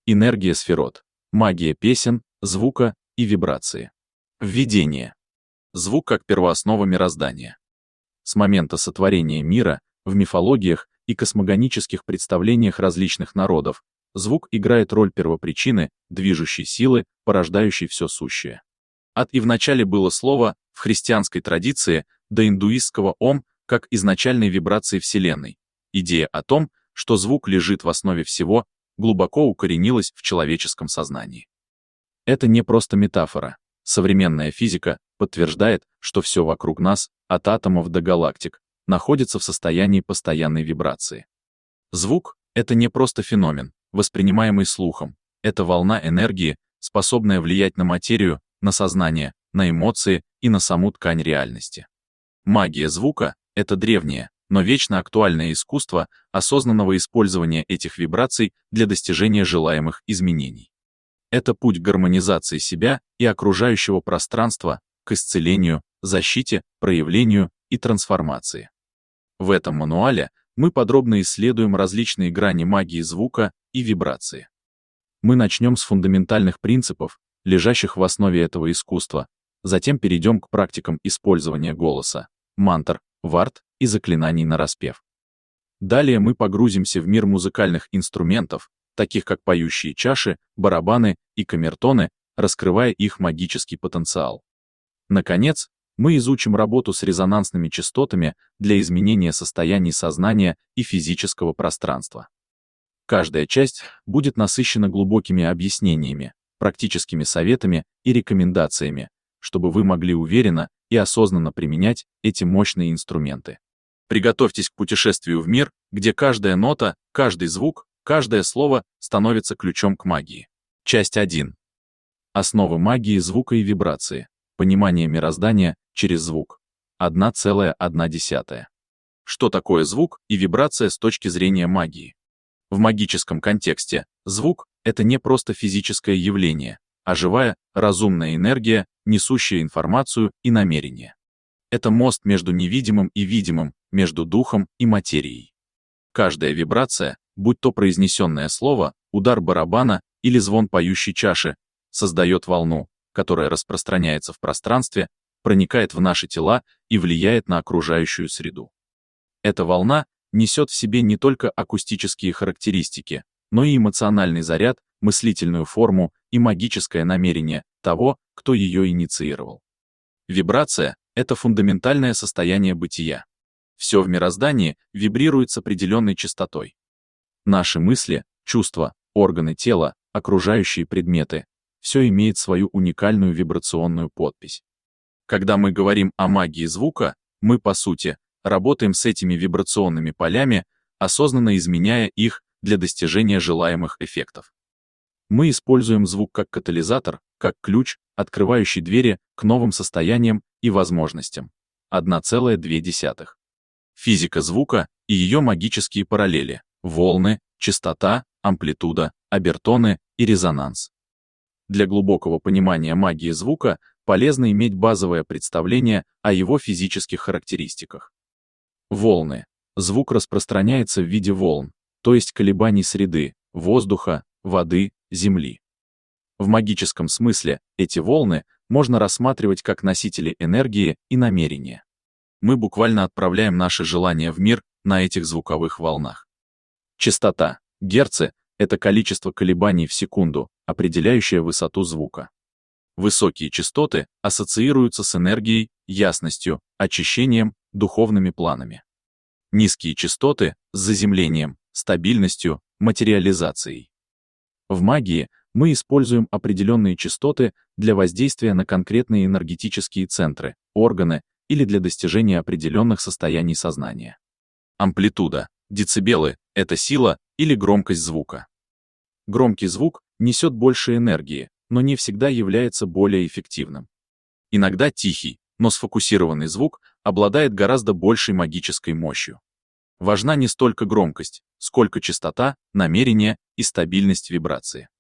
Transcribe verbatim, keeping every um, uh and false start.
Энергия сферот. Магия песен, звука и вибрации. Введение. Звук как первооснова мироздания. С момента сотворения мира, в мифологиях и космогонических представлениях различных народов, звук играет роль первопричины, движущей силы, порождающей все сущее. От и вначале было слово, в христианской традиции, до индуистского «ом», как изначальной вибрации Вселенной. Идея о том, что звук лежит в основе всего, глубоко укоренилась в человеческом сознании. Это не просто метафора. Современная физика подтверждает, что все вокруг нас, от атомов до галактик, находится в состоянии постоянной вибрации. Звук — это не просто феномен, воспринимаемый слухом. Это волна энергии, способная влиять на материю, на сознание, на эмоции и на саму ткань реальности. Магия звука — это древнее, но вечно актуальное искусство осознанного использования этих вибраций для достижения желаемых изменений. Это путь к гармонизации себя и окружающего пространства, к исцелению, защите, проявлению и трансформации. В этом мануале мы подробно исследуем различные грани магии звука и вибрации. Мы начнем с фундаментальных принципов, лежащих в основе этого искусства, затем перейдем к практикам использования голоса, мантр, вард и заклинаний нараспев. Далее мы погрузимся в мир музыкальных инструментов, таких как поющие чаши, барабаны и камертоны, раскрывая их магический потенциал. Наконец, мы изучим работу с резонансными частотами для изменения состояний сознания и физического пространства. Каждая часть будет насыщена глубокими объяснениями, практическими советами и рекомендациями, чтобы вы могли уверенно и осознанно применять эти мощные инструменты. Приготовьтесь к путешествию в мир, где каждая нота, каждый звук, каждое слово становится ключом к магии. Часть один. Основы магии звука и вибрации. Понимание мироздания через звук. одна целая одна десятая. Что такое звук и вибрация с точки зрения магии? В магическом контексте звук — это не просто физическое явление, а живая, разумная энергия, несущая информацию и намерение. Это мост между невидимым и видимым, между духом и материей. Каждая вибрация, будь то произнесенное слово, удар барабана или звон поющей чаши, создает волну, которая распространяется в пространстве, проникает в наши тела и влияет на окружающую среду. Эта волна несет в себе не только акустические характеристики, но и эмоциональный заряд, мыслительную форму и магическое намерение того, кто ее инициировал. Вибрация — это фундаментальное состояние бытия. Все в мироздании вибрирует с определенной частотой. Наши мысли, чувства, органы тела, окружающие предметы — все имеет свою уникальную вибрационную подпись. Когда мы говорим о магии звука, мы, по сути, работаем с этими вибрационными полями, осознанно изменяя их для достижения желаемых эффектов. Мы используем звук как катализатор, как ключ, открывающий двери к новым состояниям и возможностям. одна целая две десятых. Физика звука и ее магические параллели, волны, частота, амплитуда, обертоны и резонанс. Для глубокого понимания магии звука полезно иметь базовое представление о его физических характеристиках. Волны. Звук распространяется в виде волн, то есть колебаний среды, воздуха, воды, земли. В магическом смысле эти волны можно рассматривать как носители энергии и намерения. Мы буквально отправляем наши желания в мир на этих звуковых волнах. Частота. Герцы — это количество колебаний в секунду, определяющее высоту звука. Высокие частоты ассоциируются с энергией, ясностью, очищением, духовными планами. Низкие частоты — с заземлением, стабильностью, материализацией. В магии мы используем определенные частоты для воздействия на конкретные энергетические центры, органы или для достижения определенных состояний сознания. Амплитуда. Децибелы — это сила или громкость звука. Громкий звук несет больше энергии, но не всегда является более эффективным. Иногда тихий, но сфокусированный звук обладает гораздо большей магической мощью. Важна не столько громкость, сколько частота, намерение и стабильность вибрации.